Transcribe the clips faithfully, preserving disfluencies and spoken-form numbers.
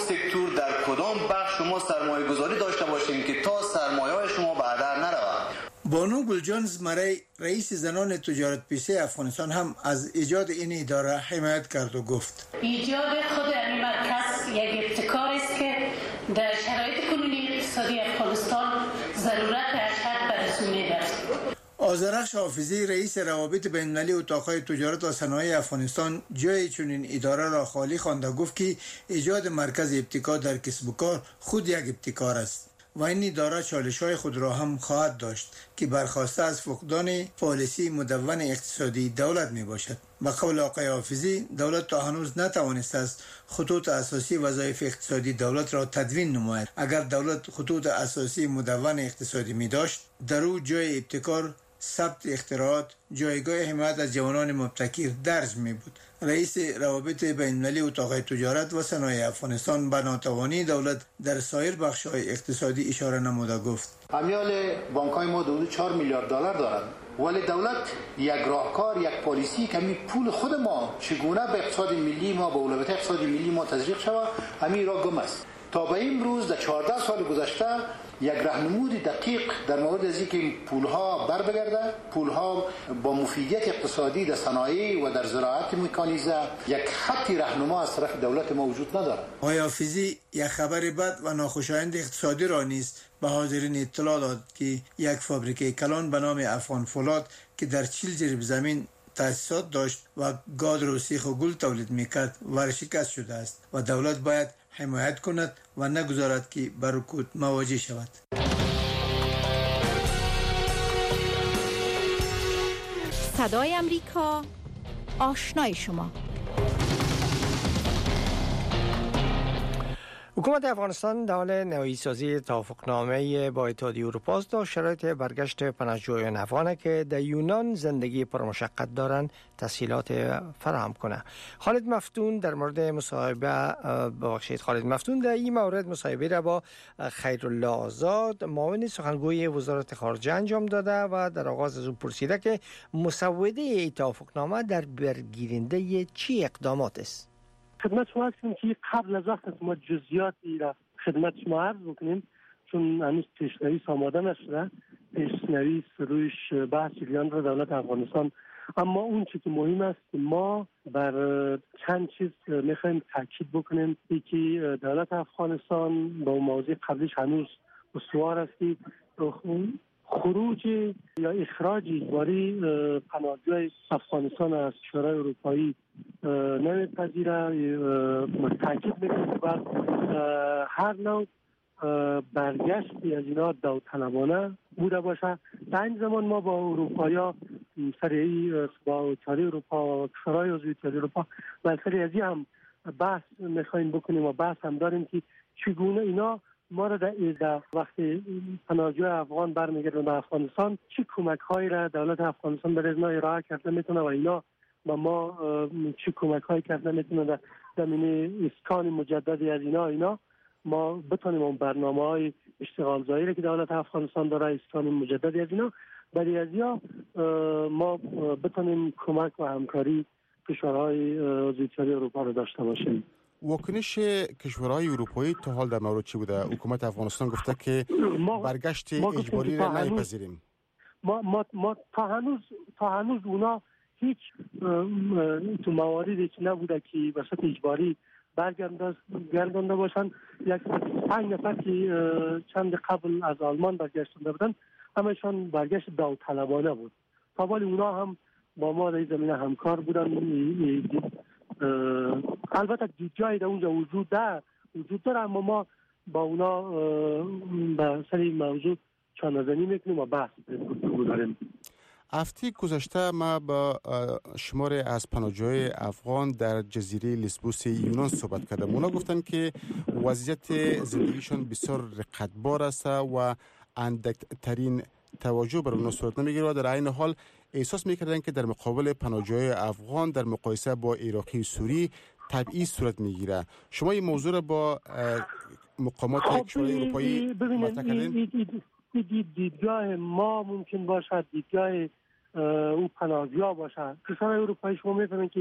سکتور در کدام بخش شما سرمایه گذاری داشته باشیم که تا سرمایه شما به هدر نرود. بانو گلجان زمره رئیس زنان تجارت پیشه افغانستان هم از ایجاد این اداره حمایت کرد و گفت ایجاد خود این مرکز یک ابتکار است که در شرایط کنونی اقتصادی افغانستان ضرورت اشد برسونی دارد. آذرخش حافظی رئیس روابط بین‌المللی اتاق‌های تجارت و صنایع افغانستان جای چنین اداره را خالی خوانده گفت که ایجاد مرکز ابتکار در کسب و کار خود یک ابتکار است و این اداره چالش‌های خود را هم خواهد داشت که برخواسته از فقدان پالیسی مدون اقتصادی دولت میباشد. به قول آقای حافظی دولت تا هنوز نتوانسته است خطوط اساسی وظایف اقتصادی دولت را تدوین نماید. اگر دولت خطوط اساسی مدون اقتصادی می داشت در او جای ابتکار، ثبت اختراعات، جایگاه حمایت از جوانان مبتکر درج می بود. رئیس روابط بین‌المللی اتاق تجارت و صنایع افغانستان به ناتوانی دولت در سایر بخش‌های اقتصادی اشاره نموده گفت امیال بانک‌های ما حدود چهار میلیارد دلار دارند، ولی دولت یک راهکار، یک پالیسی که می پول خود ما چگونه به اقتصاد ملی ما، به اولویت اقتصاد ملی ما تزریق شود، همین را گم است. تا به امروز در چهارده سال گذشته یک راهنمود دقیق در مورد از اینکه پولها بر بگرده، پولها با مفیدیت اقتصادی در صنایع و در زراعت مکانیزه، یک خطی راهنما از طرف دولت ما وجود نداره. آقای حافظی یک خبر بد و ناخوشایند اقتصادی را نیز به حاضرین اطلاع داد که یک فابریکه کلان به نام افغان فولاد که در چهل جریب زمین تأسیسات داشت و گادر و سیخ و گل تولید میکرد ورشکست شده است و دولت باید حمایت کند و نگذارد که به رکود مواجه شود. صدای امریکا، آشنای شما. حکومت افغانستان در حال نهایی‌سازی توافقنامه با اتحادیه اروپا است تا شرایط برگشت پناهجویان افغان که در یونان زندگی پرمشقت دارند تسهیلات فراهم کنه. خالد مفتون در مورد مصاحبه ببخشید خالد مفتون در این مورد مصاحبه را با خیرالله آزاد معاون سخنگوی وزارت خارجه انجام داده و در آغاز از او پرسیده که مسوده این توافقنامه در برگیرنده چی اقدامات است؟ خدمت شما هستیم که قبل از وقت ما جزئیاتی را خدمت شما عرض بکنیم چون هنوز پیشنویس آماده نشده، پیشنویس رویش بحث جریان را دولت افغانستان، اما اون چیزی که مهم است ما بر چند چیز میخوایم تاکید بکنیم. یکی دولت افغانستان با موضوع قبلیش هنوز استوار است که خروج یا اخراج اجباری پناهجویان افغانستان از کشورهای اروپایی نمیپذیره. تاکید میکنه که بر هر نوع برگشتی از اینا داوطلبانه بوده باشه. در این زمان ما با اروپایا سریعی با اتحادیه اروپا، کشورهای عضو اتحادیه اروپا و سری ازی هم بحث میخوایم بکنیم و بحث هم داریم که چگونه اینا ما را در وقتی پناهجوی افغان برمیگردن به افغانستان چه کمک هایی را دولت افغانستان برای اینا ارائه کرده میتونه و اینا با ما چه کمک هایی کرده میتونه در زمینه اسکان مجددی از اینا اینا ما بتونیم اون برنامه های اشتغال زایی که دولت افغانستان داره، اسکان مجددی از اینا برای از یا ما بتونیم کمک و همکاری کشورهای عضو اتحادیه اروپا رو داشته باشیم. واکنش کشورهای اروپایی تا حال در مورد چی بوده؟ حکومت افغانستان گفته که برگشت اجباری را نمیپذیریم. ما ما ما تا هنوز تا هنوز اونا هیچ تو مواردی که نبوده که وسط اجباری برگردانده باشن. یک پنج نفر که چند قبل از آلمان برگشتنده بودن همشان برگشت داوطلبانه بود. تا ولی اونا هم با ما در زمینه همکار بودن. البته جایی در اونجا وجود داره وجود داره اما ما با اونا به سر این موضوع چانه‌زنی میکنیم و بحث داریم. هفته گذشته ما با شماری از پناهجویان افغان در جزیره لیسبوس یونان صحبت کردم. اونا گفتن که وضعیت زندگیشون بسیار رقتبار است و اندکترین توجه بر اونها صورت نمیگیره و در عین حال احساس میکردن که در مقابل پناهجویان افغان در مقایسه با عراقی و سوری تبعیض صورت میگیره. شما این موضوع را با مقامات کشورهای اروپایی مطرح کردین؟ دیدگاه ما ممکن باشد دیدگاه او پناهجوها باشد. کشورهای اروپایی شما میفهمید که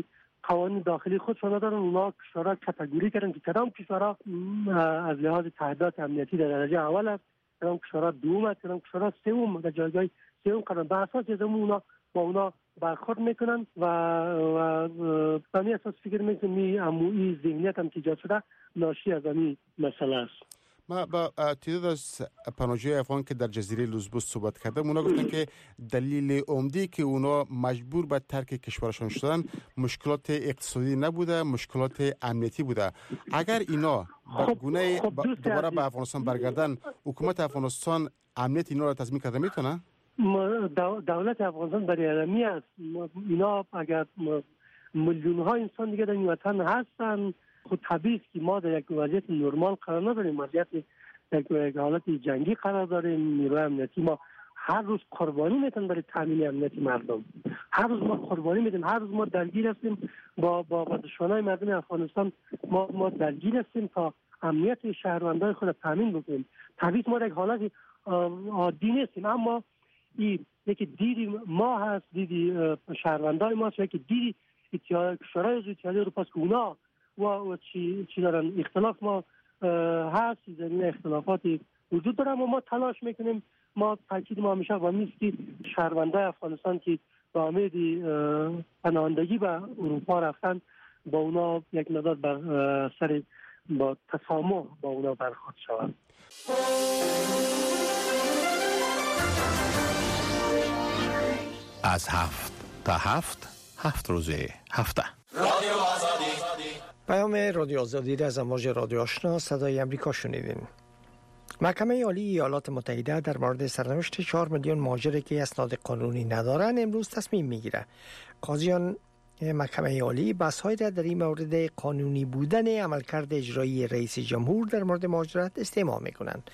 قوانین داخلی خودشان دارن. اونا کشورها کاتگوری کردن که کدام کشورها از لحاظ تعهدات امنیتی در درجه اول است، کدام کشورها دوم است، کدام کشورها سوم در جایگاه سوم قرار. به اساس از اونا با اونا برخورد میکنن و و به اساس فکر میکنم می اموی ذهنیت هم که ایجاد شده ناشی از این مسئله است. ما با تعداد از پناهجویان افغان که در جزیره لزبوس صحبت کردم، اونا گفتن که دلیل عمده که اونا مجبور به ترک کشورشان شدن مشکلات اقتصادی نبوده، مشکلات امنیتی بوده. اگر اینا به گونه دوباره به افغانستان برگردن، حکومت افغانستان امنیت اینا را تضمین کرده میتونه؟ دولت افغانستان برای علمی است. اینا اگر میلیون ها انسان دیگه در این وطن هستن، خود طبیعی است که ما در یک وضعیت نرمال قرار نداریم، وضعیت یک حالت جنگی قرار داریم. نیروی امنیتی ما هر روز قربانی میتن برای تامین امنیت مردم. هر روز ما قربانی میدیم، هر روز ما درگیر هستیم با با دشمنای مردم افغانستان. ما ما درگیر هستیم تا امنیت شهروندان خود تامین بکنیم. طبیعی ما در یک حالت عادی نیستیم، اما این یکی دیدی ما هست، دیدی شهروندای ما هست، یکی دیدی کشورهای اتحادیه اروپا که اونا و, و چی چی دارن. اختلاف ما هست، زمین اختلافاتی وجود داره، اما ما تلاش میکنیم. ما تاکید ما همیشه با نیستی شهروندای افغانستان که با امید پناهندگی به اروپا رفتن با اونا یک مقدار بر سر با تسامح با اونا برخورد شود. از هفت تا هفت هفت روزه هفته پیام رادیو آزادی را از امواج رادیو آشنا صدای امریکا شنیدین. محکمه عالی ایالات متحده در مورد سرنوشت چهار میلیون مهاجری که اسناد قانونی ندارند امروز تصمیم میگیره. قاضیان محکمه عالی بحث‌های را در این مورد قانونی بودن عملکرد اجرایی رئیس جمهور در مورد مهاجرت استماع میکنند.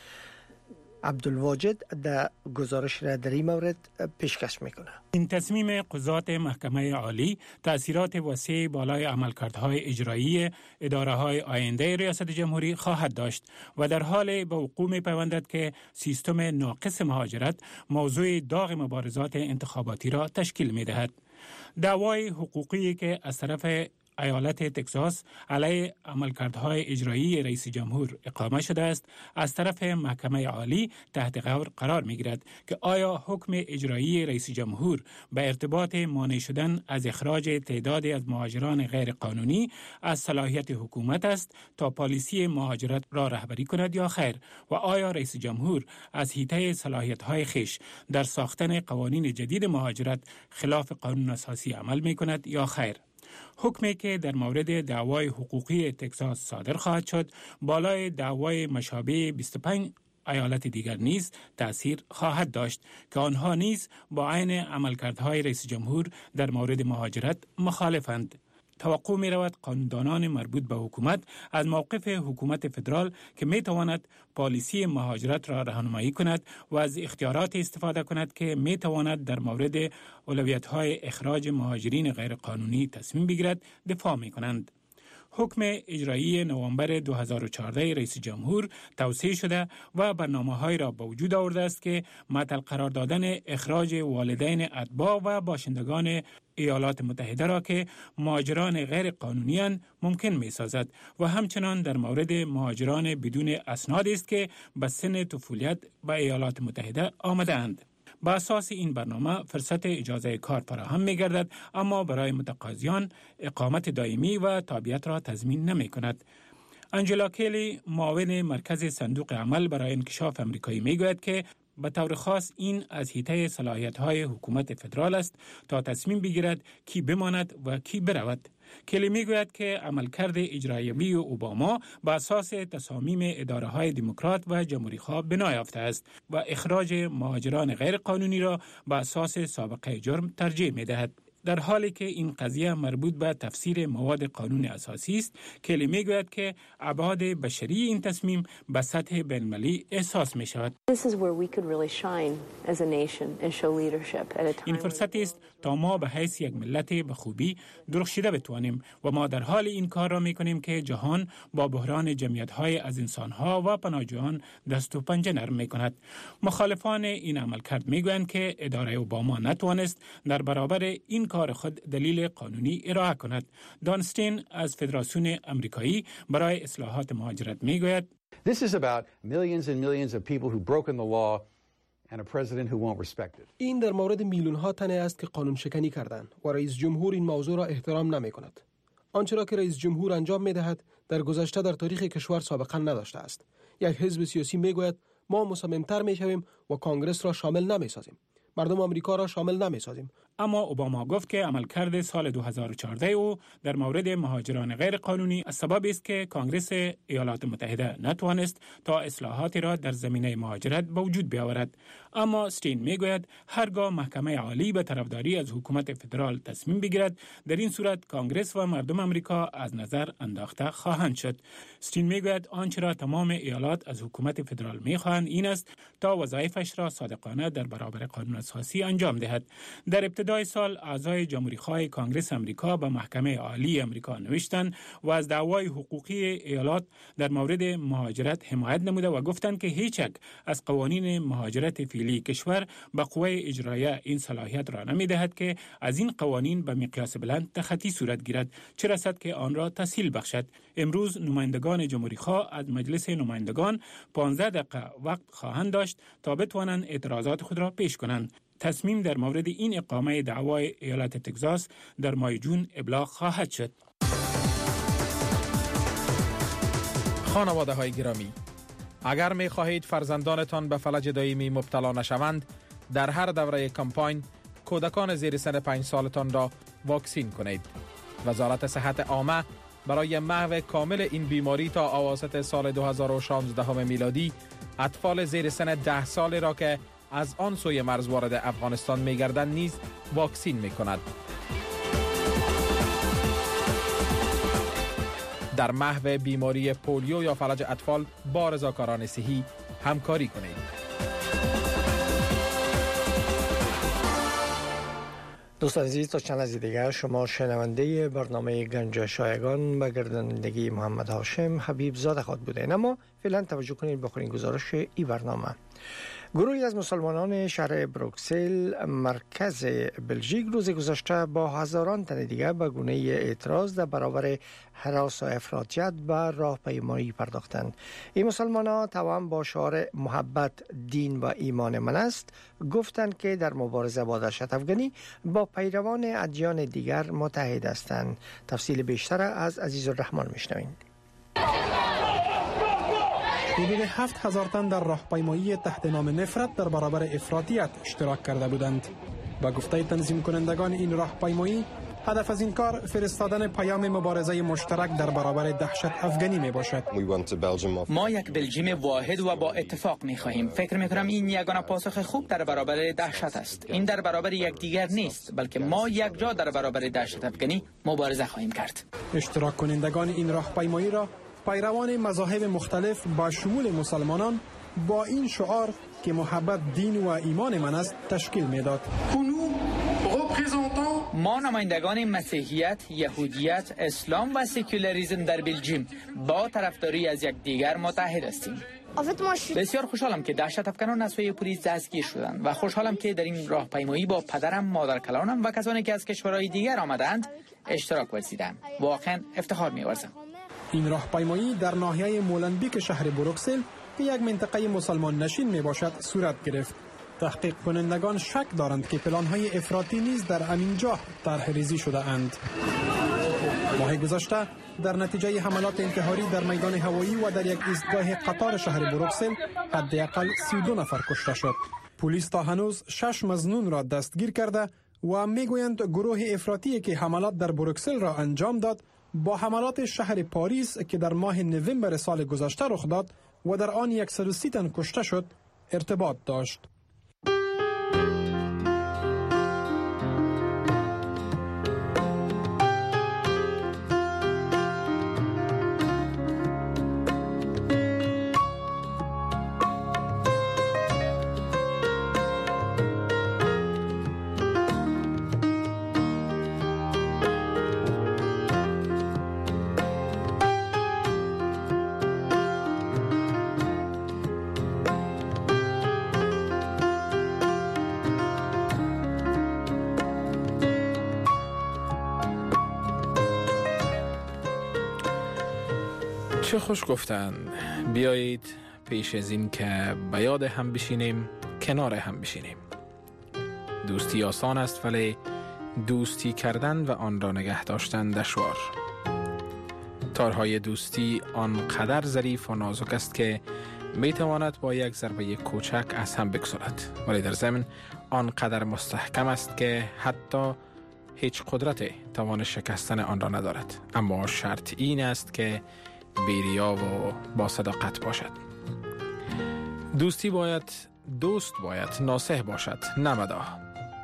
عبدالواجد در گزارش را در این مورد پیشکش میکنه. این تصمیم قضات محکمه عالی تأثیرات وسیع بالای عملکردهای اجرایی اداره‌های آینده ریاست جمهوری خواهد داشت و در حال به وقوع می‌پیوندد که سیستم ناقص مهاجرت موضوع داغ مبارزات انتخاباتی را تشکیل می‌دهد. دعوای حقوقی که از طرف ایالت تگزاس علیه عملکردهای اجرایی رئیس جمهور اقامه شده است، از طرف محکمه عالی تحت غور قرار می‌گیرد که آیا حکم اجرایی رئیس جمهور به ارتباط مانع شدن از اخراج تعدادی از مهاجران غیر قانونی از صلاحیت حکومت است تا پالیسی مهاجرت را رهبری کند یا خیر، و آیا رئیس جمهور از حیطه صلاحیت‌های خویش در ساختن قوانین جدید مهاجرت خلاف قانون اساسی عمل می‌کند یا خیر. حکمی که در مورد دعوای حقوقی تگزاس صادر خواهد شد بالای دعوای مشابه بیست و پنج ایالت دیگر نیز تأثیر خواهد داشت که آنها نیز با عین عملکردهای رئیس جمهور در مورد مهاجرت مخالفند. توقع می رود قانون‌دانان مربوط به حکومت از موقف حکومت فدرال که می تواند پالیسی مهاجرت را راهنمایی کند و از اختیارات استفاده کند که می تواند در مورد اولویت‌های اخراج مهاجرین غیرقانونی تصمیم بگیرد دفاع می کنند. حکم اجرایی نوامبر دو هزار و چهارده رئیس جمهور توسیع شده و برنامه‌هایی را به وجود آورده است که معطل قرار دادن اخراج والدین اتباع و باشندگان ایالات متحده را که مهاجران غیر قانونی ممکن می سازد و همچنان در مورد مهاجران بدون اسناد است که به سن طفولیت به ایالات متحده آمده اند. با اساس این برنامه فرصت اجازه کار فراهم می گردد، اما برای متقاضیان اقامت دائمی و تابعیت را تضمین نمی کند. انجلا کلی، معاون مرکز صندوق عمل برای انکشاف امریکایی، می گوید که به طور خاص این از حیطه صلاحیت‌های حکومت فدرال است تا تصمیم بگیرد کی بماند و کی برود. کلی میگوید که عملکرد اجرایی اوباما بر اساس تصامیم اداره‌های دموکرات و جمهوری‌خواه بنا یافته است و اخراج مهاجران غیر قانونی را بر اساس سابقه جرم ترجیح می‌دهد. در حالی که این قضیه مربوط به تفسیر مواد قانون اساسی است، کلی میگوید که ابعاد بشری این تصمیم به سطح بین‌المللی احساس می شود. این فرصت است تا ما به حیث یک ملت به خوبی درخشیده بتوانیم و ما در حال این کار را می کنیم که جهان با بحران جمعیت‌های از انسان‌ها و پناهجویان دست و پنجه نرم می کند. مخالفان این عملکرد می گویند که اداره اوباما نتوانست در برابر این کار خود دلیل قانونی ارائه کند. دانستین از فدراسیون امریکایی برای اصلاحات مهاجرت میگوید This is about millions and millions of people who've broken the law and a president who won't respect it. این در مورد میلیون ها تن است که قانون شکنی کردند و رئیس جمهور این موضوع را احترام نمی کند. آنچه را که رئیس جمهور انجام می دهد در گذشته در تاریخ کشور سابقا نداشته است. یک حزب سیاسی می گوید ما مصممتر می شویم و کانگرس را شامل نمی سازیم. مردم آمریکا را شامل نمی سازیم. اما اوباما گفت که عملکرد سال دو هزار و چهارده او در مورد مهاجران غیر قانونی سبب است که کانگرس ایالات متحده نتوانست تا اصلاحاتی را در زمینه مهاجرت به وجود بیاورد. اما استین میگوید هرگاه محکمه عالی به طرفداری از حکومت فدرال تصمیم بگیرد، در این صورت کانگرس و مردم آمریکا از نظر انداخته خواهند شد. استین میگوید آنچه را تمام ایالات از حکومت فدرال میخواهند این است تا وظایفش را صادقانه در برابر قانون اساسی انجام دهد. در ابتدای سال اعضای جمهوری‌خواه کانگرس آمریکا به محکمه عالی آمریکا نوشتند و از دعوای حقوقی ایالات در مورد مهاجرت حمایت نموده و گفتند که هیچ یک از قوانین مهاجرت فعلی کشور به قوه اجرایه این صلاحیت را نمی‌دهد که از این قوانین به مقیاس بلند تخطی صورت گیرد، چه رسد که آن را تسهیل بخشد. امروز نمایندگان جمهوری‌خواه از مجلس نمایندگان پانزده دقیقه وقت خواهند داشت تا بتوانند اعتراضات خود را پیش کنند. تصمیم در مورد این اقامه دعوای ایالت تگزاس در ماه جون ابلاغ خواهد شد. خانواده های گرامی، اگر می خواهید فرزندانتان به فلج دائمی مبتلا نشوند، در هر دوره کمپاین کودکان زیر سن پنج سالتان را واکسین کنید. وزارت صحت عامه برای محو کامل این بیماری تا اواسط سال دو هزار و شانزده میلادی اطفال زیر سن ده سال را که از آن سوی مرز وارد افغانستان می گردند نیز واکسین می کند. در محو بیماری پولیو یا فلج اطفال با رضاکاران صحی همکاری کنید. دوستان عزیز، تا چند لحظه دیگر شما شنونده برنامه گنج شایگان به گردانندگی محمد هاشم حبیب زاده خواهد بودین. اما فعلا توجه کنید به آخرین گزارش این برنامه. گروهی از مسلمانان شهر بروکسل مرکز بلژیک روز گذشته با هزاران تن دیگر به گونه اعتراض در برابر هراس و افراطیت به راهپیمایی پرداختند. این مسلمانان توأم با شعار محبت دین و ایمان من است گفتند که در مبارزه با دهشت افغانی با پیروان ادیان دیگر متحد هستند. تفصیل بیشتر از عزیز الرحمن میشنویم. حدود هفت هزار تن در راهپیمایی تحت نام نفرت در برابر افراطیت اشتراک کرده بودند. با گفته تنظیم کنندگان این راهپیمایی، هدف از این کار فرستادن پیام مبارزه مشترک در برابر دهشت افغانی می باشد. ما یک بلژیم واحد و با اتفاق می خواهیم. فکر می کنم این یگانه پاسخ خوب در برابر دهشت است. این در برابر یکدیگر نیست، بلکه ما یک جا در برابر دهشت افغانی مبارزه خواهیم کرد. اشتراک کنندگان این راهپیمایی را پیروان مذاهب مختلف با شمول مسلمانان با این شعار که محبت دین و ایمان من است تشکیل میداد. ما نمایندگان مسیحیت، یهودیت، اسلام و سکولاریسم در بلژیم با طرفداری از یکدیگر متحد هستیم. بسیار خوشحالم که دهشت افغانان از سوی پلیس دستگیر شدند و خوشحالم که در این راهپیمایی با پدرم، مادرکلانم و کسانی که از کشورهای دیگر آمدند اشتراک ورزیدم. واقعا افتخار می‌ورزم. این راهپیمایی در ناحیه مولنبیک شهر بروکسل که یک منطقه مسلمان نشین می باشد صورت گرفت. تحقیق کنندگان شک دارند که پلان‌های افراطی نیز در همین جا طرح ریزی شده اند. ماه گذشته در نتیجه حملات انتحاری در میدان هوایی و در یک ایستگاه قطار شهر بروکسل حداقل سی و دو نفر کشته شد. پلیس تا هنوز شش مظنون را دستگیر کرده و میگویند گروه افراطی که حملات در بروکسل را انجام داد با حملات شهر پاریس که در ماه نوامبر سال گذشته رخ داد و در آن صد و سی تن کشته شد ارتباط داشت. چه خوش گفتن. بیایید پیش از این که به یاد هم بشینیم کنار هم بشینیم. دوستی آسان است ولی دوستی کردن و آن را نگه داشتن دشوار. تارهای دوستی آنقدر ظریف و نازک است که می تواند با یک ضربه کوچک از هم بگسلد، ولی در ضمن آنقدر مستحکم است که حتی هیچ قدرت توان شکستن آن را ندارد. اما شرط این است که بی‌ریا و با صداقت باشد. دوستی باید دوست باید ناصح باشد، نه مداح.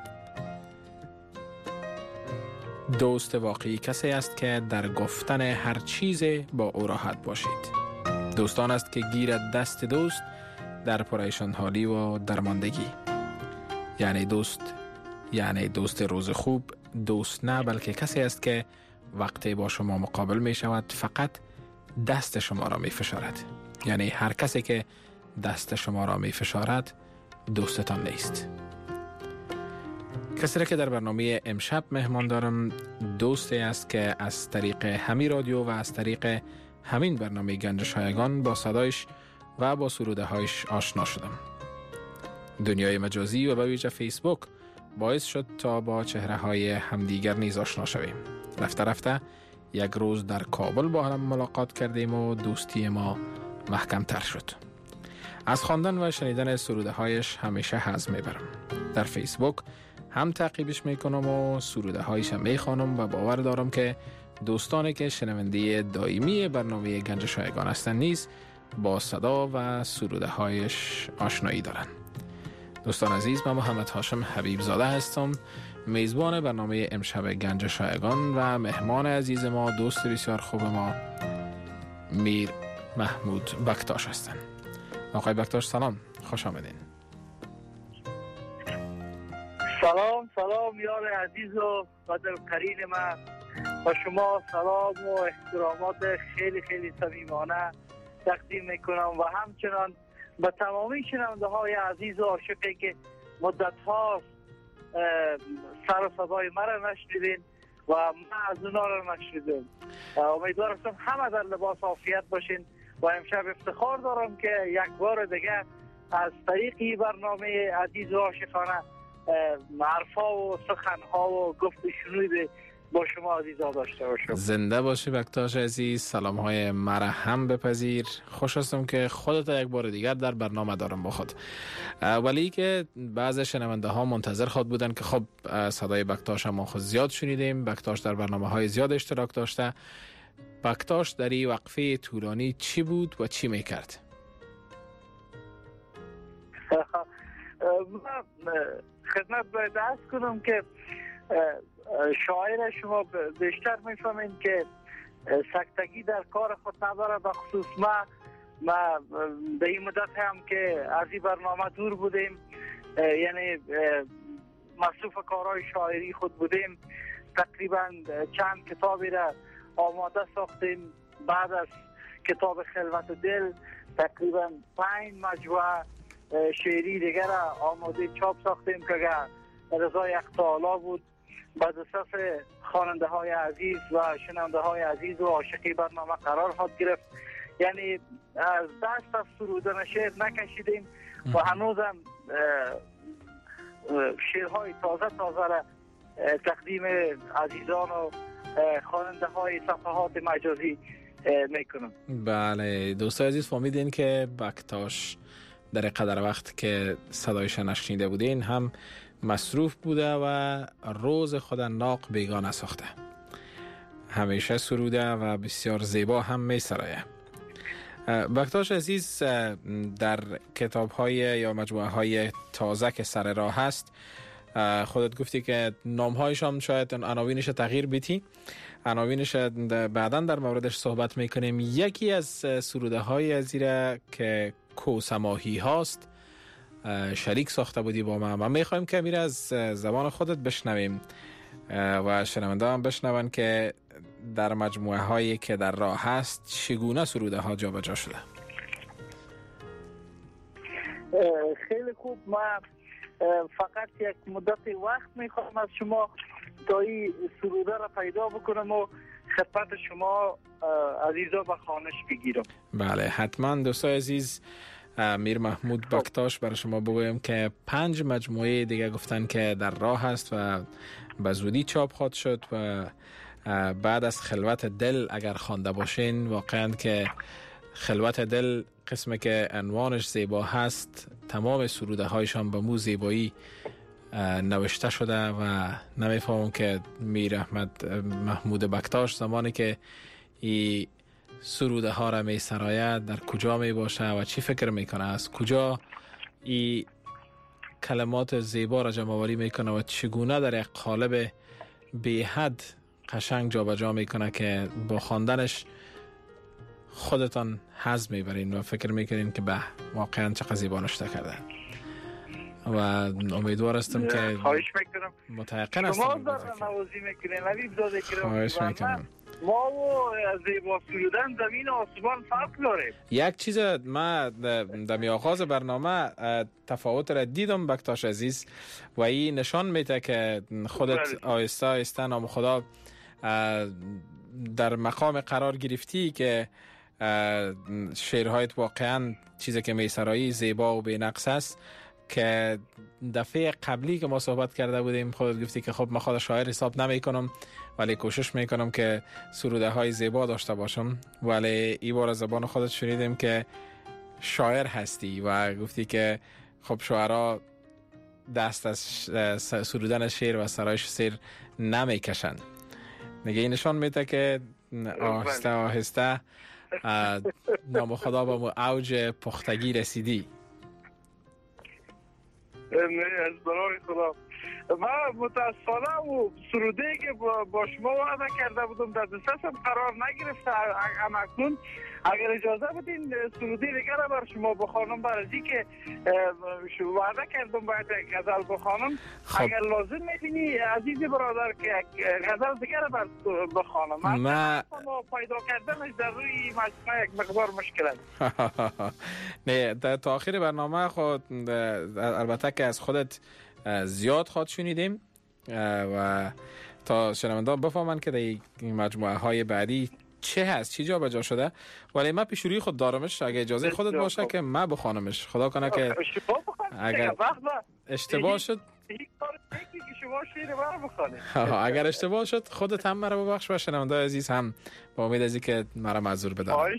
دوست واقعی کسی است که در گفتن هر چیز با او راحت باشید. دوستان است که گیرد دست دوست در پریشان حالی و درماندگی. یعنی دوست یعنی دوست روز خوب دوست نه، بلکه کسی است که وقتی با شما مقابل می شود فقط دست شما را می فشارد. یعنی هر کسی که دست شما را می فشارد دوستتان نیست. کسی را که در برنامه امشب مهمان دارم دوستی است که از طریق همین رادیو و از طریق همین برنامه گنج شایگان با صدایش و با سروده هایش آشنا شدم. دنیای مجازی و به ویژه فیسبوک باعث شد تا با چهره های همدیگر نیز آشنا شویم. رفته رفته یک روز در کابل با هم ملاقات کردیم و دوستی ما محکم تر شد. از خواندن و شنیدن سروده هایش همیشه حظ میبرم. در فیسبوک هم تعقیبش میکنم و سروده هایش هم میخوانم و باور دارم که دوستانی که شنونده دائمی برنامه گنج شایگان هستند نیز با صدا و سروده هایش آشنایی دارند. دوستان عزیز، من محمد هاشم حبیب زاده هستم، میزبان برنامه امشب گنج شایگان و مهمان عزیز ما دوست بسیار خوب ما میر محمود بکتاش هستند. آقای بکتاش سلام، خوش آمدین. سلام سلام یار عزیز و قدرقرین من، با شما سلام و احترامات خیلی خیلی صمیمانه تقدیم میکنم و همچنان به تمامی شنونده های عزیز و عاشقی که مدت ها سر و صدای مرا نشنیدین و من از اونا را نشنیدم. امیدوارم همه در لباس عافیت باشین و امشب افتخار دارم که یک بار دیگه از طریق برنامه عزیز و عاشقانه حرفا و سخنها و گفت شنود با شما عزیزا داشته باشم. زنده باشی بکتاش عزیز، سلام های مرا هم بپذیر. خوش هستم که خودت یک بار دیگر در برنامه دارم با خود. ولی که بعض شنونده ها منتظر خود بودن که خب صدای بکتاش هم خود زیاد شنیدیم، بکتاش در برنامه های زیاد اشتراک داشته. بکتاش در این وقفه طولانی چی بود و چی میکرد؟ من خدمت باید عرض کنم که شاعر شما بیشتر میفهمین که سکتگی در کار خود نداره. بخصوص ما ما به این مدت هم که از این برنامه دور بودیم، یعنی مصروف کارهای شاعری خود بودیم، تقریبا چند کتابی را آماده ساختیم. بعد از کتاب خلوت دل تقریبا پنج مجموعه شعری دیگر را آماده چاپ ساختیم که رضای اختالا بود. به دسترس خواننده های عزیز و شنونده های عزیز و عاشقی برنامه قرار خواهد گرفت. یعنی از دست از سرودن شعر نکشیدیم و هنوزم شعرهای تازه تازه را تقدیم عزیزان و خواننده های صفحات مجازی میکنم. بله دوستان عزیز، فهمیدین که بکتاش در قدر وقت که صدایش نشنیده بودین هم مصروف بوده و روز خود ناق بیگانه ساخته. همیشه سروده و بسیار زیبا هم می سرایه. بکتاش عزیز، در کتاب های یا مجموعه های تازه که سر راه هست خودت گفتی که نام هایش هم شاید عناوینش تغییر بیتی، عناوینش بعدا در موردش صحبت میکنیم. یکی از سروده های ازیره که کوسماهی هاست شریک ساخته بودی با ما. ما میخوایم که میره از زبان خودت بشنویم و شنونده هم بشنون که در مجموعه هایی که در راه هست چگونه سروده ها جا بجا شده. خیلی خوب. ما فقط یک مدت وقت میخوام از شما تا این سروده را پیدا بکنم و خدمت شما عزیزا به خوانش بگیرم. بله حتما دوستای عزیز، میر محمود بکتاش برای شما بگویم که پنج مجموعه دیگه گفتن که در راه است و به زودی چاپ خواهد شد و بعد از خلوت دل اگر خوانده باشین، واقعا که خلوت دل قسمی که عنوانش زیبا هست، تمام سروده هایشان به مو زیبایی نوشته شده و نمیفهمم که میر احمد محمود بکتاش زمانی که ای سروده ها را می سراید در کجا می باشه و چی فکر میکنه، از کجا ای کلمات زیبا را جمع آوری میکنه و چگونه در یک قالب بی حد قشنگ جابجا میکنه که با خواندنش خودتان حظ میبرین و فکر میکنین که به واقعا چقدر زیبا نوشته کرده و امیدوار هستم که خواهش میکنم متيقن هستم شما در نوازی میکنین علی زاده کرام. خواهش میکنم. ما و زیبا سرودن زمین و آسمان فرق داره. یک چیز ما در آغاز برنامه تفاوت را دیدم بکتاش عزیز و این نشان میده که خودت آهسته آهسته نام خدا در مقام قرار گرفتی که شعرهایت واقعا چیزی که میسرایی زیبا و بی‌نقص است، که دفعه قبلی که ما صحبت کرده بودیم خودت گفتی که خب من خود شاعر حساب نمی کنم ولی کوشش میکنم که سروده های زیبا داشته باشم، ولی این بار زبان خودت شنیدیم که شاعر هستی و گفتی که خب شاعرها دست از سرودن شعر و سرایش شعر نمی کشن. نگه نشان میده که آهسته آهسته نام خدا به اوج پختگی رسیدی. از برای خدا من متاسفانه و سروده که با شما وعده کرده بودم در دستم قرار نگرفته. همکنون اگر اجازه بدین سروده دیگر را بر شما بخوانم، برای که وعده کردم باید غزل بخوانم. اگر لازم می‌بینی عزیز برادر که غزل دیگر را بر بخوانم، من پیدا کردنش در روی مجموعه یک مقدار مشکل است. نه تا آخر برنامه خود البته که از خودت زیاد خواهد شنیدیم و تا شنوندان بفهمن که در این مجموعه های بعدی چه هست، چی جا بجا شده، ولی من پیشوری خود دارمش اگه اجازه خودت باشه که من بخوانمش. خدا کنه که اگر اشتباه شد اگر اشتباه شد خودت هم مرا ببخش و شنونده عزیز هم با امید از که مرا معذور بدانم. خواهش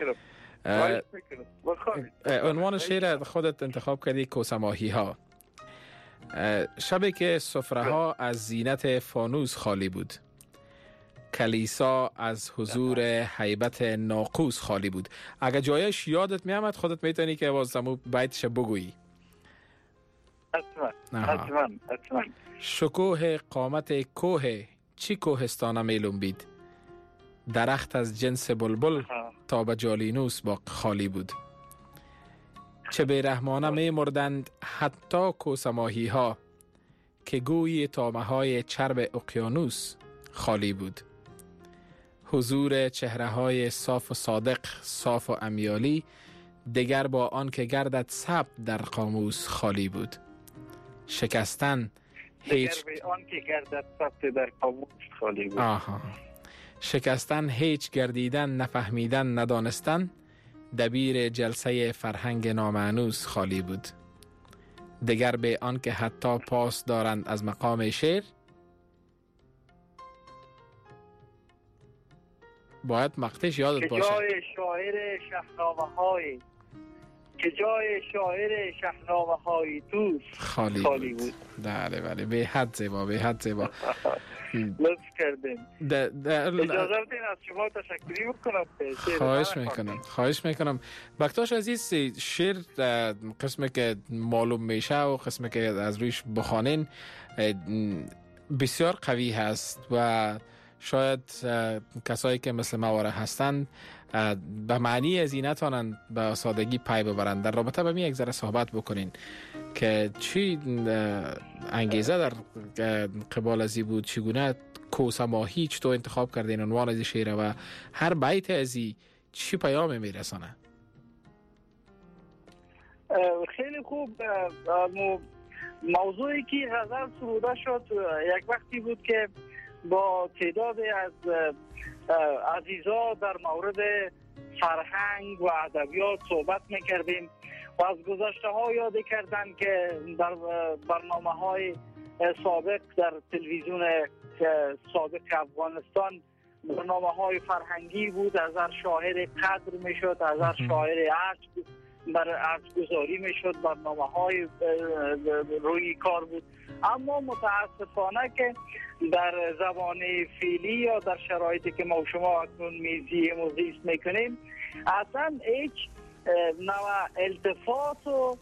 میکنم. عنوان شعر خودت انتخاب کردی کوسماهی ها. شبی که سفره ها از زینت فانوس خالی بود، کلیسا از حضور هیبت ناقوس خالی بود. اگر جایش یادت میامد خودت میتونی که واسمو بیتش بگویی. حتما حتما حتما. شکوه قامت کوه چی کوهستانه میلنبید، درخت از جنس بلبل تا به جالینوس با خالی بود. چه بیرحمانه می مردند حتی کوسماهی ها، که گویی تامه های چرب اقیانوس خالی بود. حضور چهره های صاف و صادق، صاف و امیالی، دگر با آن که گردد ثبت در قاموس خالی بود. شکستن هیچ با آن که گردد ثبت در قاموس خالی بود. آها. شکستن هیچ، گردیدن نفهمیدن ندانستن، دبیر جلسه فرهنگ نامانوس خالی بود. دگر به آن که حتی پاس دارند از مقام شعر، باید مقطعش یادت باشه. که جای شاعر شهنامه های که جای شاعر شهنامه های تو خالی, خالی بود. بله بله، به حد زیبا، به حد زیبا. لطف کردین. اجازه بدین از شما تشکری بکنم. خواهش میکنم خواهش میکنم بکتاش عزیز. شعر قسمی که معلوم میشه و قسمی که از رویش بخوانین بسیار قوی هست و شاید کسایی که مثل مواره هستند به معنی از این نتوانند به سادگی پای ببرند. در رابطه به می یک ذره صحبت بکنین که چی انگیزه در قبال ازی بود، چگونه کوسماهی چطور انتخاب کردین عنوان از شعر و هر بیت ازی چی پیام میرسانه؟ خیلی خوب. موضوعی که غزل سروده شد یک وقتی بود که با تعداد از عزیزا در مورد فرهنگ و ادبیات صحبت میکردیم و از گذشته ها یاد کردن که در برنامه های سابق در تلویزیون سابق افغانستان برنامه های فرهنگی بود، از هر شاعر قدر میشد، از هر شاعر عشق بر عرضگزاری میشد، برنامه های روی کار بود. اما متاسفانه که در زبان فعلی یا در شرایطی که ما و شما اکنون میزیم و زیست میکنیم اصلا هیچ نوع التفات و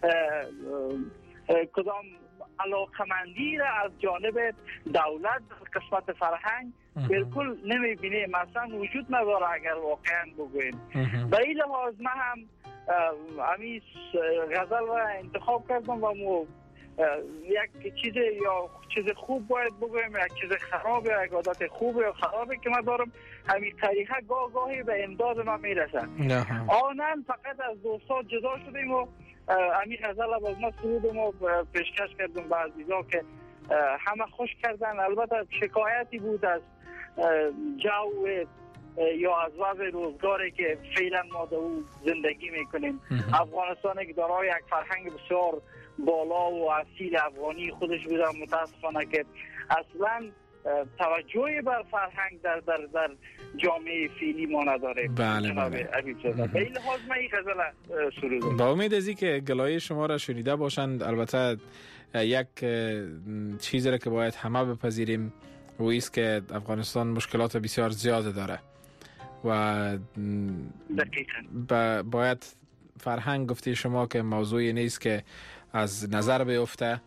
کدام علاقمندی را از جانب دولت در قسمت فرهنگ بالکل نمیبینیم، اصلا وجود نداره اگر واقعا بگویم. به این لحاظ من هم امی غزل را انتخاب کردم و مو یک چیز یا چیز خوب باید بگویم، یک چیز خراب یا یک عادت خوب یا خرابی که من دارم همین طریقه گاه گاهی به امداد ما میرسه. آنن فقط از دوستان جدا شدیم و همین غزل را باز ما سرودم و پیشکش کردم به عزیزا که همه خوش کردن. البته شکایتی بود از جو یا از وضع روزگاری که فعلا ما در او زندگی میکنیم. افغانستان که دارای یک فرهنگ بسیار بالا و اصیل افغانی خودش بوده، متاسفانه که اصلا توجهی بر فرهنگ در در در جامعه فعلی ما نداره. بله بله. به این لحاظ من این غزل سرودم. با امید ازی که گلایه شما را شنیده باشند. البته یک چیزی را که باید همه بپذیریم و ایست که افغانستان مشکلات بسیار زیاده داره و باید فرهنگ گفته شما که موضوعی نیست که از نظر بیفته،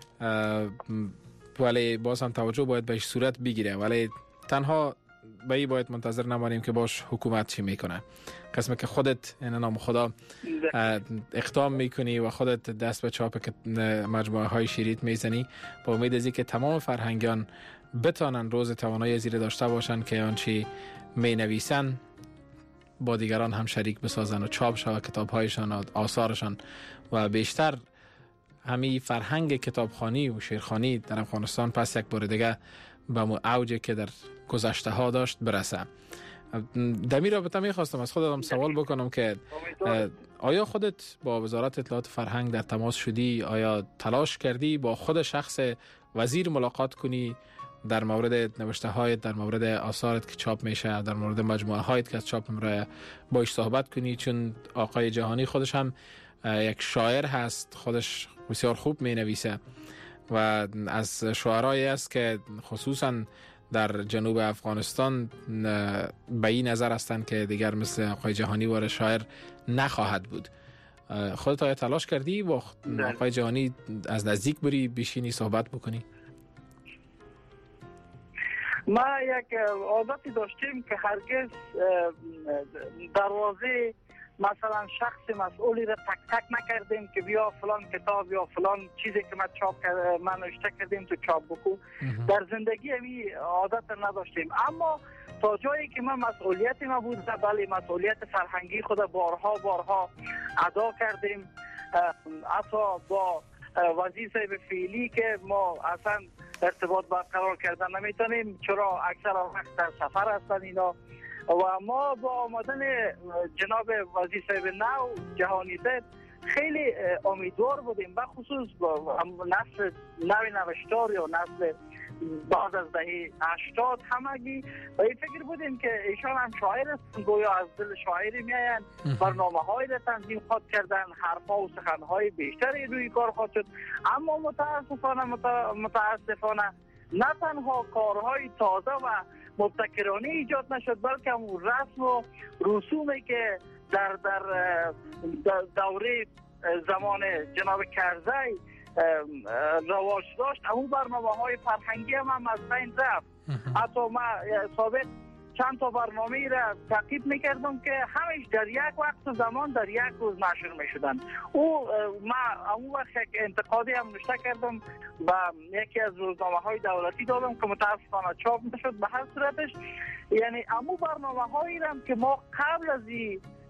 ولی باز هم توجه باید بهش صورت بگیره، ولی تنها به این باید منتظر نمانیم که باش حکومت چی میکنه. قسمه که خودت این نام خدا اقدام میکنی و خودت دست به چاپ مجموعه های شریط میزنی، با امید ازی که تمام فرهنگیان بتانن روز توانایی زیر داشته باشن که آنچه می نویسن با دیگران هم شریک بسازن و چاپ شود کتاب هایشان و آثارشان و بیشتر همین فرهنگ کتابخوانی و شعرخوانی در افغانستان پس یک بار دیگه به مو اوجی که در گذشته ها داشت برسه. در این رابطه میخواستم از خودم سوال بکنم که آیا خودت با وزارت اطلاعات فرهنگ در تماس شدی؟ آیا تلاش کردی با خود شخص وزیر ملاقات کنی در مورد نوشته هایت، در مورد آثارت که چاپ میشه، در مورد مجموعه هایت که چاپ میشه باش صحبت کنی؟ چون آقای جهانی خودش هم یک شاعر هست، خودش بسیار خوب می نویسه و از شاعرایی است که خصوصا در جنوب افغانستان به این نظر هستند که دیگر مثل آقای جهانی وار شاعر نخواهد بود. خودت آیا تلاش کردی با آقای جهانی از نزدیک بری بشینی صحبت بکنی؟ ما یک عادتی داشتیم که هرگز دروازه مثلا شخص مسئولی را تک تک نکردیم که بیا فلان کتاب یا فلان چیزی که ما چاپ کرد ما نوشته کردیم تو چاپ بکو. در زندگی همی عادت نداشتیم، اما تا جایی که ما مسئولیت ما بود بله مسئولیت فرهنگی خود بارها بارها ادا کردیم. حتی با وزیر صاحب فعلی که ما اصلا ارتباط برقرار کردن نمیتونیم چرا اکثر وقت در سفر هستن اینا، و ما با آمدن جناب وزیر صاحب نو جهانی صاحب خیلی امیدوار بودیم، به خصوص با نسل نوی نوشتار یا نسل بعد از دهه هشتاد همگی و این فکر بودیم که ایشان هم شاعر هستن، گویا از دل شاعری میاین، برنامه های را تنظیم خود کردن، حرفا و سخنهای بیشتری روی کار خود شد. اما متاسفانه متاسفانه نه تنها کارهای تازه و مبتکرانه ایجاد نشد، بلکه هم رسم و رسومی که در در دوره زمان جناب کرزی رواج داشت اون برنامه های فرهنگی هم, هم از بین رفت. حتی ما سابق چند تا برنامه را تعقیب میکردم که همش در یک وقت زمان در یک روز نشر میشدن. او ما اون وقت یک انتقادی هم نوشته کردم و یکی از روزنامه های دولتی دادم که متاسفانه چاپ نشد. به هر صورتش یعنی امو برنامه هایی را که ما قبل از این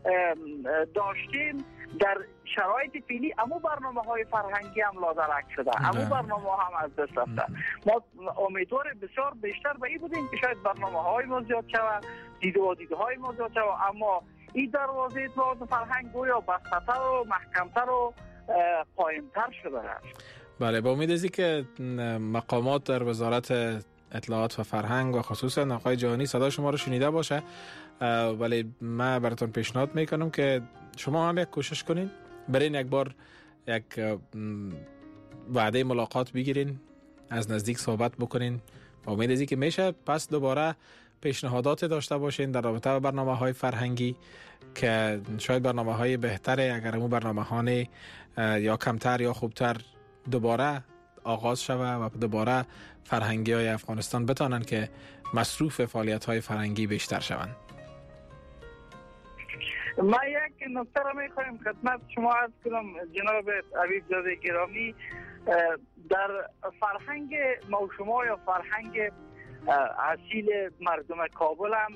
داشتیم در شرایط فعلی امو برنامه های فرهنگی هم لادرک شده، امو برنامه هم از دست رفته. ما امیدوار بسیار بیشتر به این بودیم که شاید برنامه های ما زیاد شود، دیده و دیده های ما زیاد شود، اما این دروازه اطلاعات فرهنگ گویا بسته‌تر و محکمتر و قائمتر شده است. بله، با امید ازی که مقامات در وزارت اطلاعات و فرهنگ و خصوصا آقای جهانی صدا شما رو شنیده باشه، ولی من براتون پیشنهاد میکنم که شما هم یک کوشش کنین، برین یک بار یک وعده ملاقات بگیرین، از نزدیک صحبت بکنین. با امید ازی که میشه پس دوباره پیشنهادات داشته باشین در رابطه با برنامه های فرهنگی که شاید برنامه های بهتره اگر همون برنامه ها یا کمتر یا خوبتر دوباره آغاز شوه و دوباره فرهنگی های افغانستان بتانن که مصروف فعالیت های فرهنگی بیشتر شوند. ما یک نکته را میخوایم خدمت شما عرض کنم جناب حبیب زاده گرامی، در فرهنگ ما شما یا فرهنگ اصیل مردم کابل هم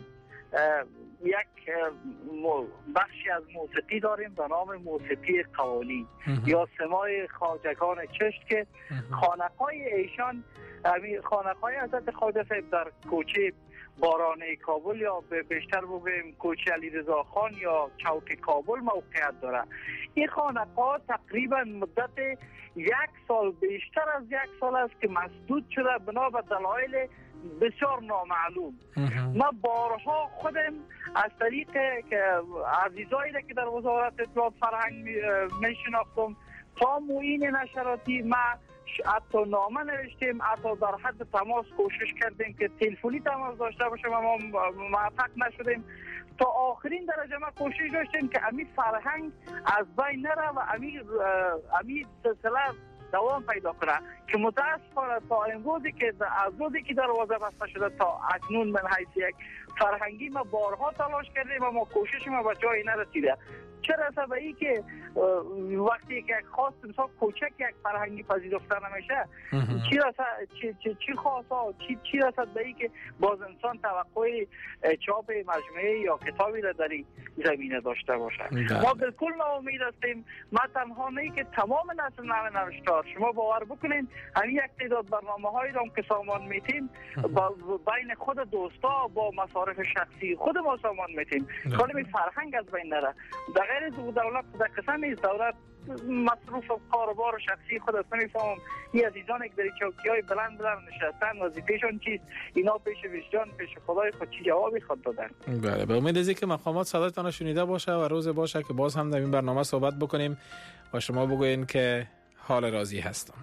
یک بخشی از موسیقی داریم به نام موسیقی قوالی یا سماع خواجگان چشت که خانقای ایشان، خانقای حضرت خواجه صاحب در کوچه بارانه کابل یا به بیشتر بگویم کوچه علیرضا خان یا چوک کابل موقعیت داره. این خانقاه تقریبا مدت یک سال بیشتر از یک سال است که مسدود شده بنا به دلایل بسیار نامعلوم. ما بارها خودم از طریق که عزیزایی که در وزارت اطلاعات فرهنگ میشناختم تا معین نشراتی ما حتی نامه نوشتیم، حتی در حد تماس کوشش کردیم که تلفنی تماس داشته باشیم اما موفق نشدیم. تا آخرین درجه ما کوشش داشتیم که امی فرهنگ از بین نره و امی امی سلسله دوام پیدا کنه که متاسفانه تا امروزی که از روزی که دروازه بسته شده تا اکنون من حیث یک فرهنگی ما بارها تلاش کردیم اما کوشش ما به جایی نرسیده. چرا سبب ای که وقتی که خاص مثلا کوچک یک فرهنگی پذیرفته نمیشه چی رسد چی چی چی خاصا چی چی رسد به ای که باز انسان توقع چاپ مجموعه یا کتابی را در این زمینه داشته باشه. ما بالکل ناامید هستیم. ما تنها نه که تمام نسل نو نوشتار شما باور بکنین همین یک تعداد برنامه‌هایی را که سامان میتیم با بین خود دوستا با مصارف شخصی خود ما سامان میتیم کلمه فرهنگ از بین نره. غیر دولت در قسم نیست، دولت مصروف و کاربار شخصی خود است. نمیفهمم این عزیزانی که در چوکی‌های بلند بلند نشستن وظیفه‌شون چیست، اینا پیش وجدان پیش خدای خود چی جوابی خود دادن. بله، به امید ازی که مقامات صداتون شنیده باشه و روز باشه که باز هم در این برنامه صحبت بکنیم و شما بگوین که حال راضی هستم.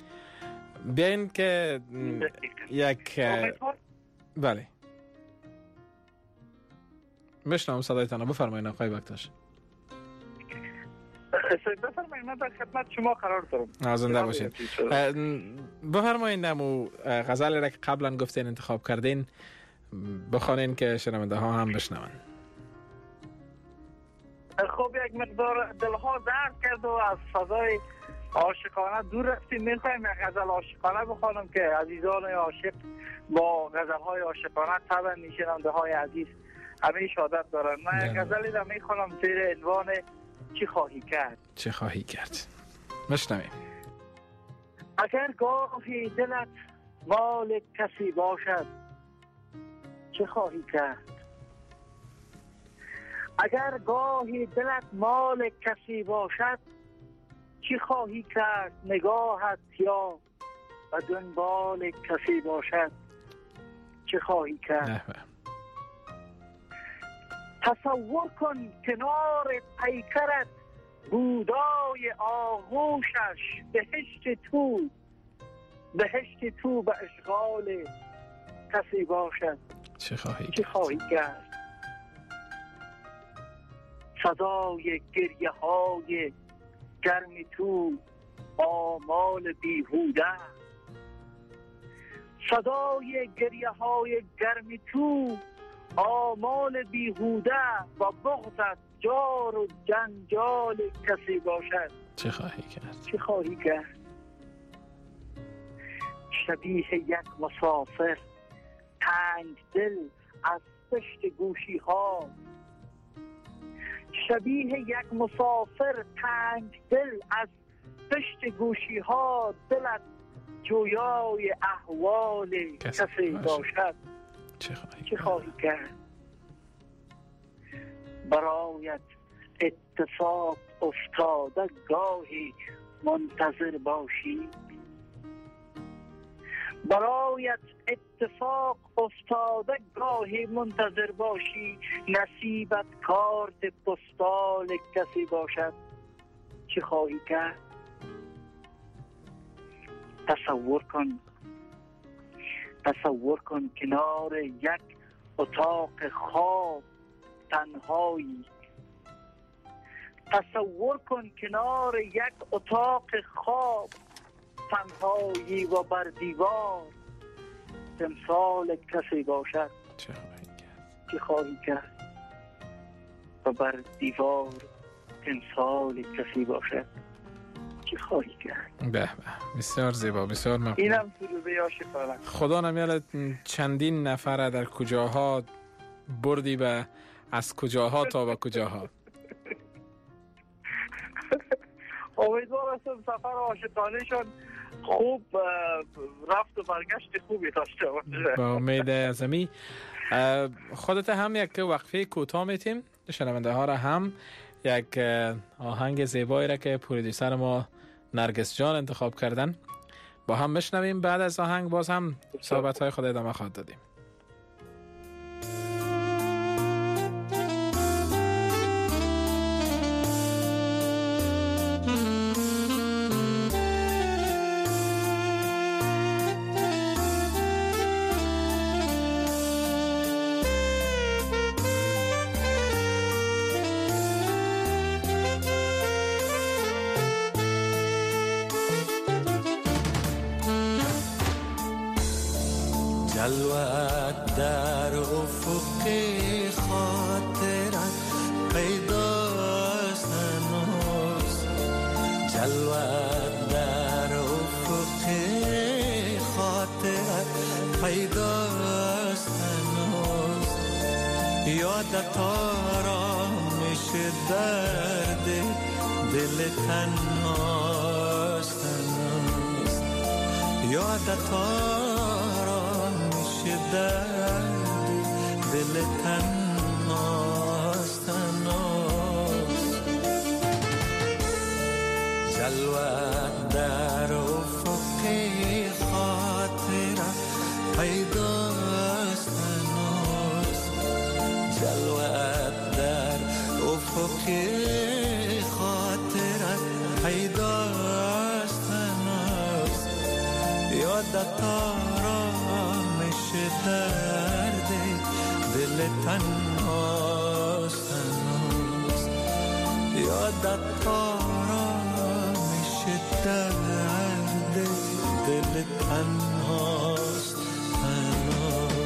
بیاین که یک بله مشنم صدایتان، بفرمایید آقای بکتاش. بفرمایید، من در خدمت شما قرار دارم. زنده باشید. بفرمایید نمو غزلی را که قبلا گفتین انتخاب کردین بخوانین که شنونده ها هم بشنون. خب یک مقدار دلها درد کرد و از فضای عاشقانه دور رفتیم. میخوایم یک غزل عاشقانه بخوانم که عزیزان عاشق با غزل های عاشقانه طبعا شنونده های عزیز همه شادت دارن. من یک غزلی را میخوانم زیر عنوان چی خواهی کرد. چه خواهی کرد؟ مشنویم. اگر گاهی دلت مال کسی باشد چه خواهی کرد؟ اگر گاهی دلت مال کسی باشد چی خواهی کرد؟ نگاهت یا و دنبال کسی باشد چه خواهی کرد؟ تصور کن کنار پیکرت بودای آغوشش بهشت تو بهشت تو به اشغال کسی باشد چه خواهی چه خواهی کرد؟ صدای گریه های گرم تو آمال بیهوده، صدای گریه های گرم تو آمال بیهوده و بغضت جار و جنجال کسی باشد چه خواهی کرد؟ چه خواهی کرد؟ شبیه یک مسافر تنگ دل از پشت گوشی ها، شبیه یک مسافر تنگ دل از پشت گوشی ها دلت جویای احوال کسی باشد چه خواهی کرد؟ برایت اتفاق افتاده گاهی منتظر باشی، برایت اتفاق افتاده گاهی منتظر باشی، نصیبت کارت پستال کسی باشد چه خواهی کرد؟ تصور کن تصور کن کنار یک اتاق خواب تنهایی، تصور کن کنار یک اتاق خواب تنهایی و بر دیوار تمثال کسی باشد چه خواهی کرد؟ و بر دیوار تمثال کسی باشد چه خواهی کرد؟ به به، بسیار زیبا، بسیار مقبول. اینم سروده عاشقانه. خدا نمیاد چندین نفر در کجاها بردی به از کجاها تا به کجاها. امیدوار هستم سفر عاشقانه‌شان خوب رفت و برگشت خوبی داشته باشه. با امید ازمی. خودت هم یک وقفه کوتاه میتیم شنونده ها را هم یک آهنگ زیبایی را که پرودیوسر ما نرگس جان انتخاب کردن با هم بشنویم. بعد از آهنگ باز هم صحبت های خود ادامه خواهد دادیم. جلوت در افق خاطرت پیداست هنوز، جلوت در افق خاطرت پیداست هنوز، یادت آرامش درد دل تنهاست هنوز، یادت درد دل تنهاست هنوز، جلوت در افق خاطرت پیداست هنوز، جلوت در افق خاطرت پیداست هنوز، یادت درد دل تنهاست هنوز، یادت آرامش درد دل تنهاست هنوز.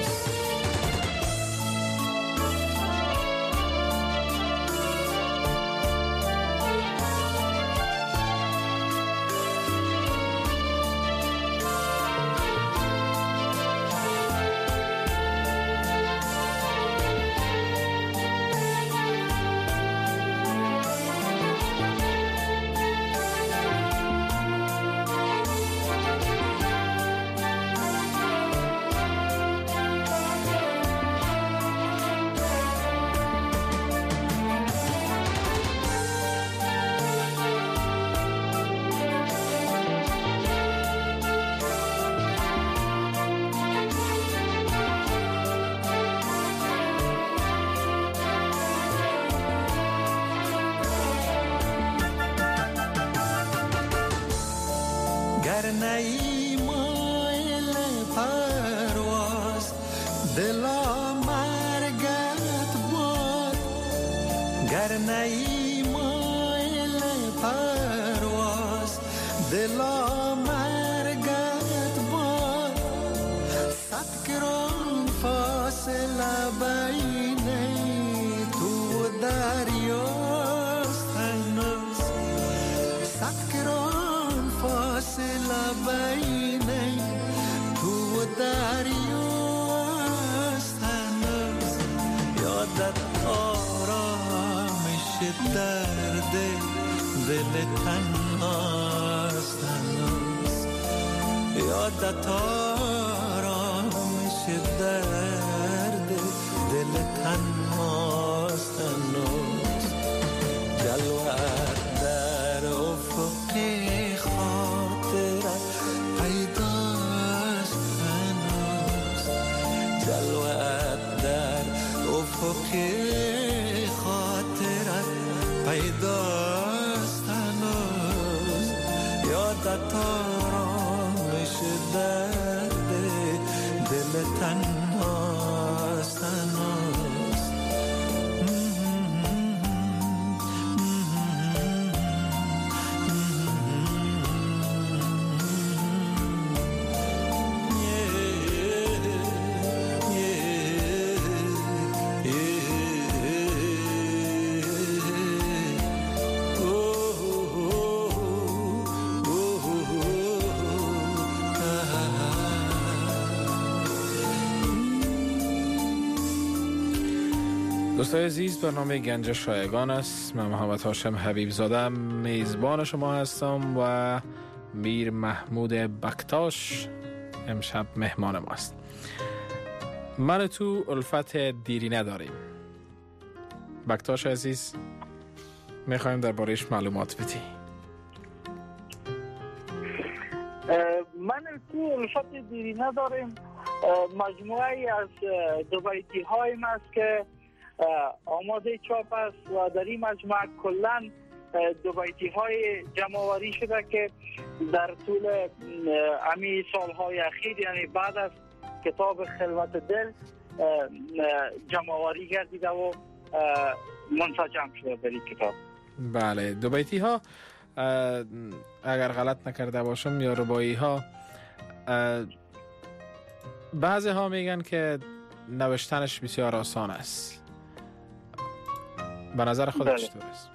گر نی مایل پرواز دلا مرگت باد، گر نی مایل پرواز دلا مرگت باد، صد گران فاصله بین تو و دریاست هنوز، صد گران فاصله بین تو و دریاست هنوز، یادت آرامش درد دل تنهاست هنوز یادت آرامش درد دل تنهاست هنوز جلوت در افق خاطرت پیداست هنوز جلوت در افق خاطرت پیداست هنوز یادت آرامش درد دل تنهاست هنوز دوستای عزیز، برنامه گنج شایگان است. من محمد هاشم حبیب زاده میزبان شما هستم و میر محمود بکتاش امشب مهمان ماست. من تو الفت دیری نداریم. بکتاش عزیز، میخوایم درباره‌اش معلومات بدی. من تو الفت دیری نداریم مجموعه از دو بیتی هایم است که آماده چاپ است و در این مجموعه کلن دو بیتی های جمع‌آوری شده که در طول امی سالهای اخیر، یعنی بعد از کتاب خلوت دل، جمع‌آوری گردیده و منسجم شده در این کتاب. بله، دو بیتی ها اگر غلط نکرده باشم یا ربایی ها، بعضی ها میگن که نوشتنش بسیار آسان است. به نظر خودت چطور است؟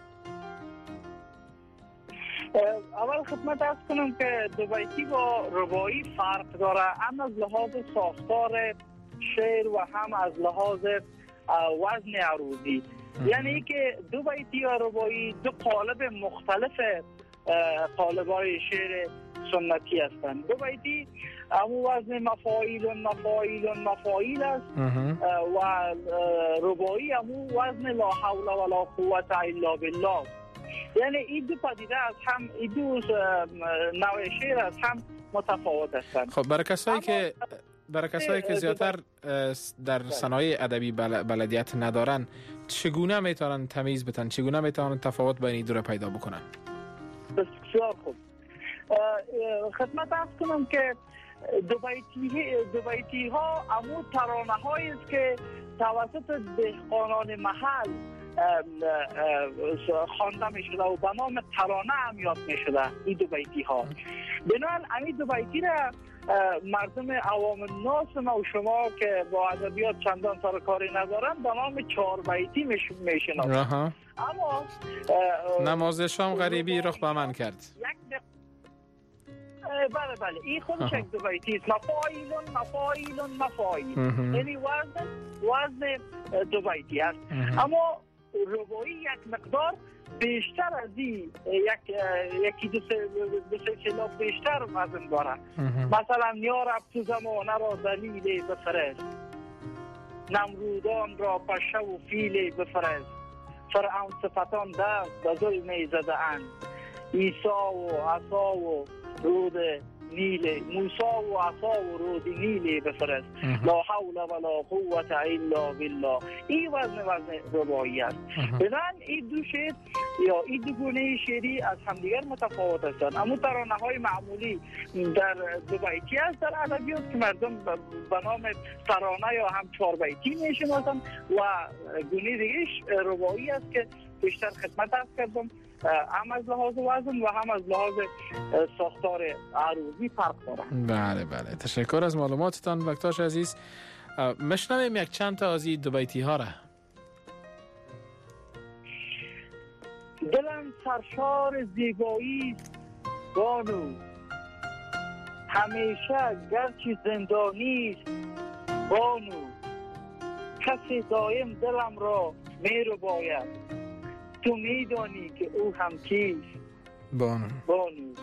اول خدمت عرض کنم که دو بیتی با ربایی فرق داره، هم از لحاظ ساختار شعر و هم از لحاظ وزن عروضی. یعنی که دو بیتی یا ربایی دو قالب مختلف قالب‌های شعر سنتی هستند. دو بیتی همون وزن مفاعیل مفاعیل مفاعیل است و ربایی همون وزن لا حول ولا قوت الا بالله. یعنی این دو پدیده از هم، این دو نوع شعر از هم متفاوت هستند. خب برای کسایی که برای کسایی که زیادتر در صنایع ادبی بلدیت ندارن، چگونه میتونن تمیز بتن، چگونه میتونن تفاوت بین این دو را پیدا بکنن؟ بسیار خوب. خدمت عرض کنم که دو بیتی دو بیتی ها همون ترانه هایی است که توسط دهقانان محل خوانده می شده و به نام ترانه هم یاد می شده. این دو بیتی ها بنابراین همین دو بیتی را مردم عوام الناس ما و شما که با ادبیات چندان سر کاری ندارن به نام چهار بیتی می شناسند. اما نماز شام غریبی رخ به من کرد. بله بله، این خودش یک دو بیتی است. مفاعیلون مفاعیلون مفاعیل، یعنی وزن وزن دو بیتی است. اما ربایی یک مقدار بیشتر از این، یک یکی دو سه دو سه خلاف بیشتر وزن داره. مثلا یا رب تو زمانه را دلیل بفرست، نمرودان را پشه و فیل بفرست، فرعون صفتان دست به ظلم زده اند، عیسی و عصا و رود نیل، موسی و عصا و رود نیل بفرست، لا حول ولا قوت الا بالله. این وزن وزن ربایی است. بنابراین این دو شعر یا این دو گونه شعری از همدیگر متفاوت هستند. اما ترانه های معمولی در دو بیتی است در ادبیات که مردم به نام ترانه یا هم چهار بیتی میشناسند و گونه دیگه ربایی است که بیشتر خدمت عرض کردم هم از لحاظ وزن و هم از لحاظ ساختار عروضی فرق داره. بله بله، تشکر از معلوماتتان بکتاش عزیز. مشنویم یک چند تا از این دو بیتی ها را. دلم سرشار زیبایی بانو، همیشه گرچه زندانی بانو، کسی دایم دلم را میرو باید، تو میدانی که او هم کیست؟ بانو بانو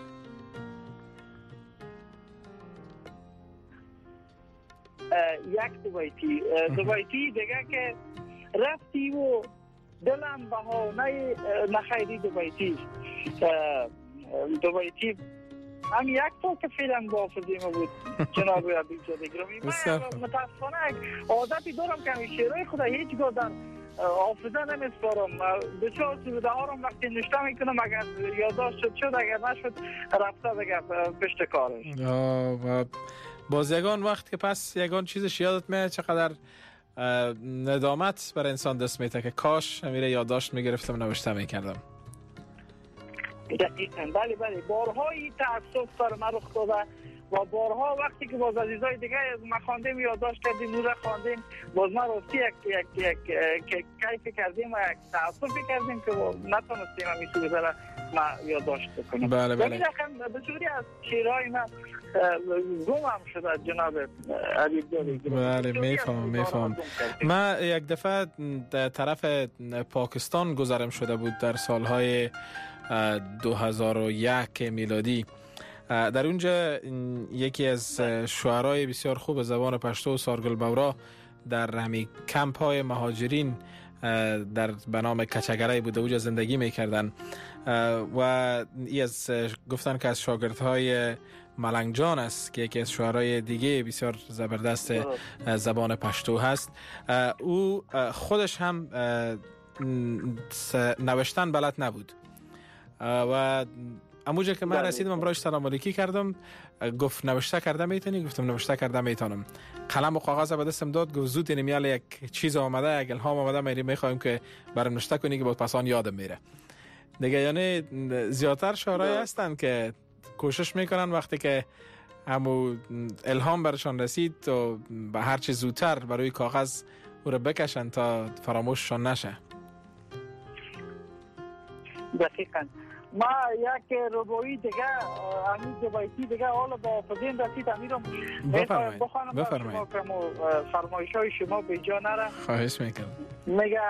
یک دوبایتی دوبایتی دیگه که رفتی و دلم بهانه نخیری دوبایتی دوبایتی هم یک تا که فیلم بافزی ما بود جناب عبید زاده گرامی. من متاسفانه عادتی دارم که همی شعرهای خدا هیچگاه در حافظه نمیسپارم. دو چهار سوده ها رو وقتی نشته میکنم اگر یادداشت شد شد اگر نشد رفته دیگه پشت کارش. باز یگان وقت که پس یگان چیزش یادت میاد چقدر ندامت بر انسان دست میده که کاش میره یادداشت میگرفتم نوشته میکردم. دقیقاً بله بله بارهایی تأسف بر من رخ داده و بارها وقتی که باز عزیزای دیگه ما خواندیم یادداشت کردیم نور خواندیم باز ما راستی یک یک یک یک کیف کردیم و یک تأسفی کردیم که نتونستیم همی سوزه را ما یادداشت کنیم. بله بله. یعنی رقم به جوری از شیرهای من گمم شده جناب عبید زاده. بله میفهمم میفهمم. ما یک دفعه در طرف پاکستان گذرم شده بود در سالهای دو هزار و یک میلادی. در اونجا یکی از شعرای بسیار خوب زبان پشتو سارگل بورا در همی کمپ های مهاجرین در بنام کچگره بوده اونجا زندگی میکردن و ای از گفتن که از شاگردهای ملنگ جان است که یکی از شعرهای دیگه بسیار زبردست زبان پشتو هست. او خودش هم نوشتن بلد نبود و اموجه که من رسیدم امراش سلام علیکی کردم گفت نوشته کرده میتونی؟ گفتم نوشته کرده میتونم. قلم و کاغذ به دستم داد گفت زود این میال یک چیز آمده یک الهام آمده میری میخوایم که برام نوشته کنی که بعد پسان یادم میره دیگه. یعنی زیادتر شعرهای هستن که کوشش میکنن وقتی که همو الهام برشان رسید و به هر چی زودتر برای کاغذ او رو بکشن تا فراموششان نشه. دقیقاً. ما یک ربایی دیگه امید دوبایتی دیگه حالا با فضین رسید امیرم بفرمایید بفرمایید فرمایش های شما به جا نره. خواهش میکنم. میگه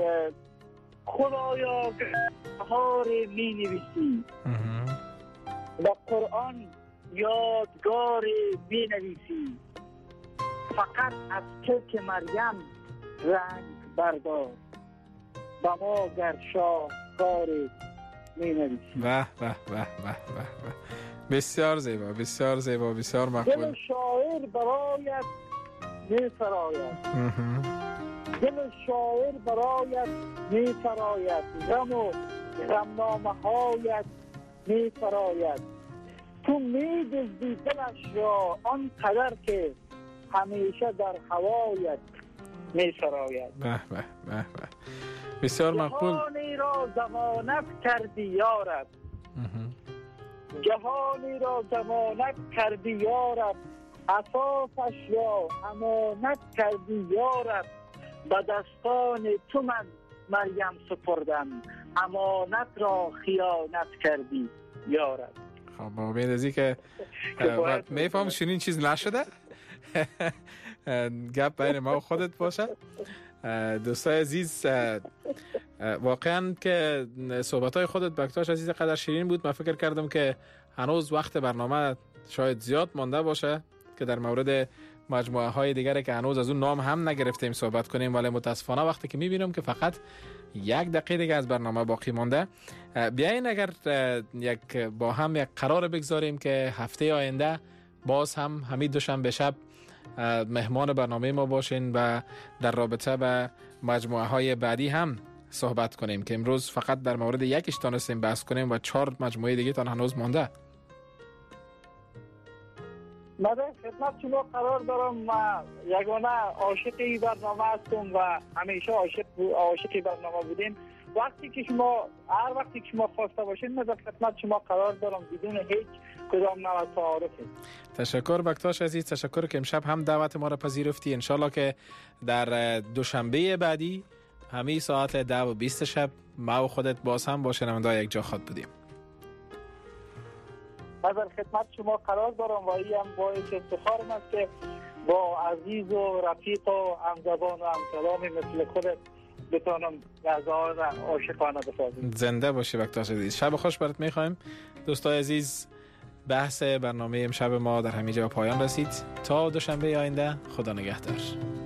خدایا بهار می نویسی و قرآن یادگار می نویسی فقط از کلک مریم رنگ بردار و ما گر شاهکار می نویسی. واه واه واه واه واه بسیار زیبا بسیار زیبا بسیار مقبول. دل شاعر برایت می سراید دل شاعر برایت می سراید غم و غمنامه هایت می سراید تو می دزدی دلش را آن قدر که همیشه در هوایت می سراید. به به به به بسیار مقبول. جهانی را ضمانت کردی یارب جهانی را ضمانت کردی یارب اساسش را امانت کردی یارب به دستان تو من مریم سپردم امانت را خیانت کردی یارب. خب با امید ازی که میفهم شنین چیز نشده گپ بین ما و خودت باشه. دوستای عزیز واقعا که صحبت‌های خودت بکتاش عزیز قدر شیرین بود. من فکر کردم که هنوز وقت برنامه شاید زیاد مانده باشه که در مورد مجموعه های دیگری که هنوز از اون نام هم نگرفتیم صحبت کنیم، ولی متاسفانه وقتی که میبینم که فقط یک دقیقه دیگه از برنامه باقی مانده، بیاین اگر یک با هم یک قرار بگذاریم که هفته آینده باز هم همین دوشنبه شب مهمان برنامه ما باشین و در رابطه به مجموعه های بعدی هم صحبت کنیم که امروز فقط در مورد یکیش تونستیم بحث کنیم و چهار مجموعه دیگه تان هنوز مانده. من خدمت شما قرار دارم. ما یگانه عاشق این برنامه هستم و همیشه عاشق عاشق برنامه بودیم. وقتی که شما هر وقتی که شما خواسته باشین من در خدمت شما قرار دارم بدون هیچ کدام نوع تعارفی. تشکر بکتاش عزیز، تشکر که امشب هم دعوت ما را پذیرفتی. انشالله که در دوشنبه بعدی همین ساعت ده و بیست شب ما و خودت باز هم با شنونده‌های یک جا خود بودیم. من در خدمت شما قرار دارم و این هم باعث افتخارم است که با عزیز و رفیق و همزبان و همکلامی مثل خودت بتونم غذا را عاشقانه بسازم. زنده باشی بکتاش عزیز. شب خوش برات میخوایم. دوستای عزیز، بحث برنامه امشب ما در همینجا به پایان رسید. تا دوشنبه آینده، خدا نگهدار.